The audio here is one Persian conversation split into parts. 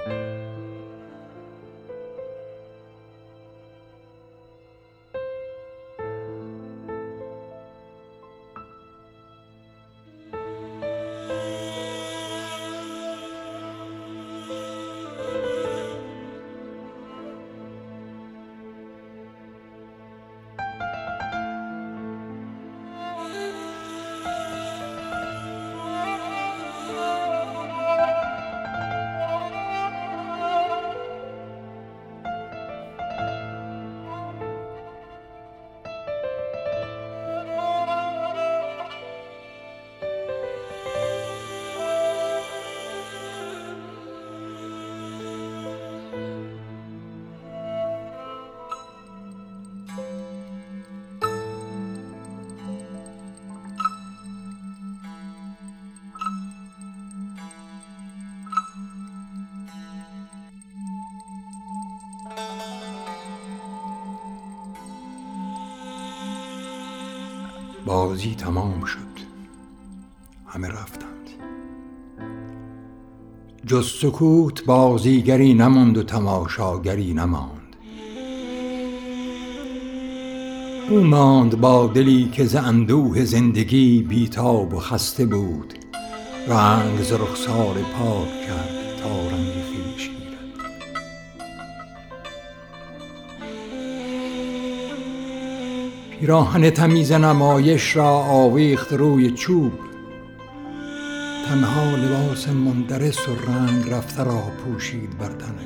بازی تمام شد. همه رفتند. جز سکوت بازیگری نماند و تماشاگری نماند. او ماند با دلی که ز اندوه زندگی بیتاب و خسته بود. رنگ ز رخسار پاک کرد تا رنگ خویش گیرد. پیراهن تمیز نمایش را آویخت روی چوب. تنها لباس مندرس و رنگ رفته را پوشید بر تنش.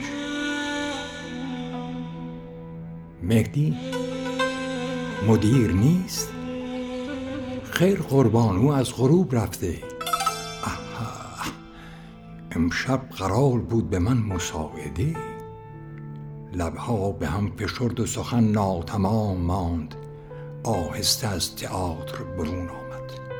مهدی مدیر نیست؟ خیر قربان، او از غروب رفته. امشب قرار بود به من مساعده. لبها به هم فشرد و سخن ناتمام ماند. آهسته از تئاتر برون آمد.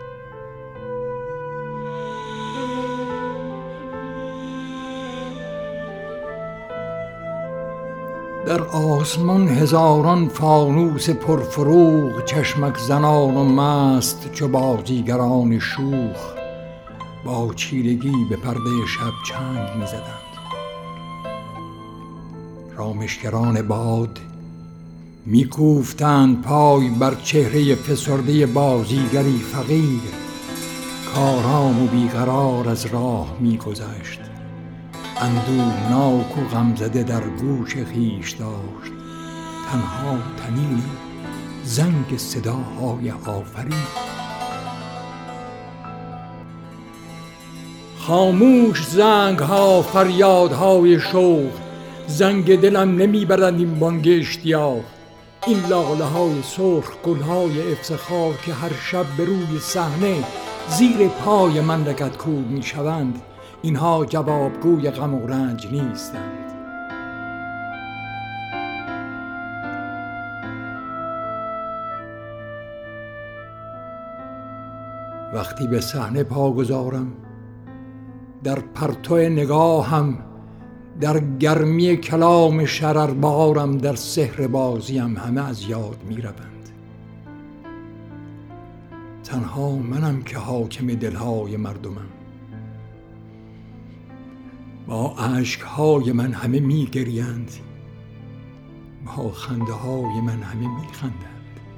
در آسمان هزاران فانوس پرفروغ چشمک زنان و مست چو بازیگران شوخ با چیرگی به پرده شب چنگ می‌زدند. رامشگران باد می‌کوفتند پای بر چهره فسرده بازیگری فقیر. کارام و بیقرار از راه می‌گذشت. اندوهناک و غمزده در گوش خویش داشت. تنها طنین زنگ صداهای آفرین. خاموش زنگ‌ها، فریادهای شوق. زنگ دلم نمیبرند این بانگ اشتیاق. این لاله‌های سرخ، گل‌های افتخار که هر شب به روی صحنه زیر پای من لگدکوب میشوند، اینها جوابگوی غم و رنج نیستند. وقتی به صحنه پا گذارم، در پرتو نگاهم، در گرمی کلام شرربارم، در سحر بازیم همه از یاد می روند. تنها منم که حاکم دلهای مردمم. با اشکهای من همه می گریند، با خنده های من همه می خندند.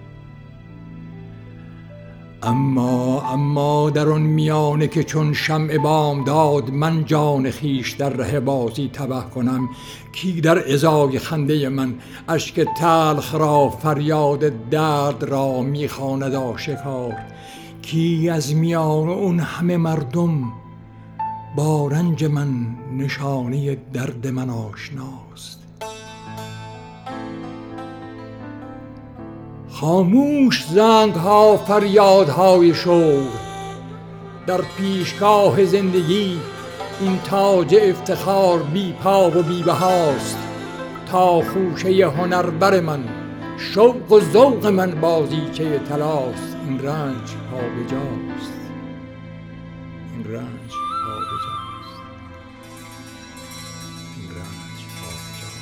اما در آن میانه که چون شمع بامداد من جان خیش در ره بازی تبه کنم، کی در ازای خنده من اشک تلخ را، فریاد درد را میخواند آشکار؟ کی از میان اون همه مردم با رنج من نشانه درد من آشناست؟ خاموش زنگ‌ها، فریادهای شوق. در پیشگاه زندگی این تاج افتخار بی پا و بی بهاست. تا خوشه هنربر من، شوق و ذوق من بازیچه طلاست. این رنج پابجاست، این رنج پابجاست، این رنج پابجاست.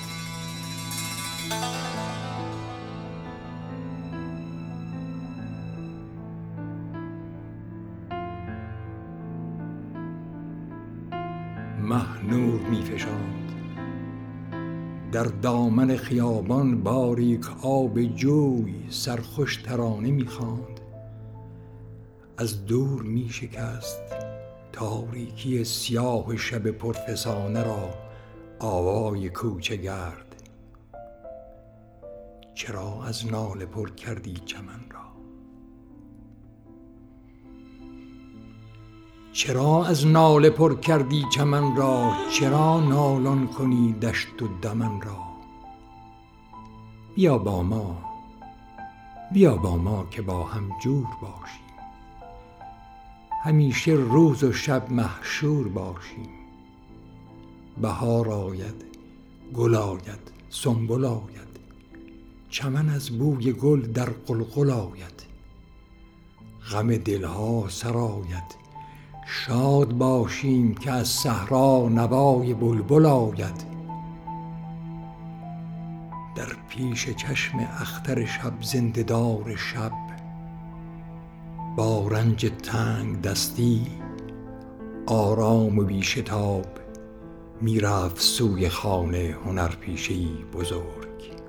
مه نور می فشاند. در دامن خیابان باریک آب جوی سرخوش ترانه می خواند. از دور می شکست تاریکی سیاه شب پرفسانه را آوای کوچه گرد. چرا از ناله پر کردی چمن را؟ چرا از ناله پر کردی چمن را؟ چرا نالان کنی دشت و دمن را؟ بیا با ما، بیا با ما که با هم جور باشیم، همیشه روز و شب محشور باشیم. بهار آید، گل آید، سنبل آید، چمن از بوی گل در غلغل آید. غم دلها سرآید، شاد باشیم که از صحرا نوای بلبل آید. در پیش چشم اختر شب زنده دار شب، با رنج تنگ دستی آرام و بی شتاب می رفت سوی خانه هنرپیشه‌ای بزرگ.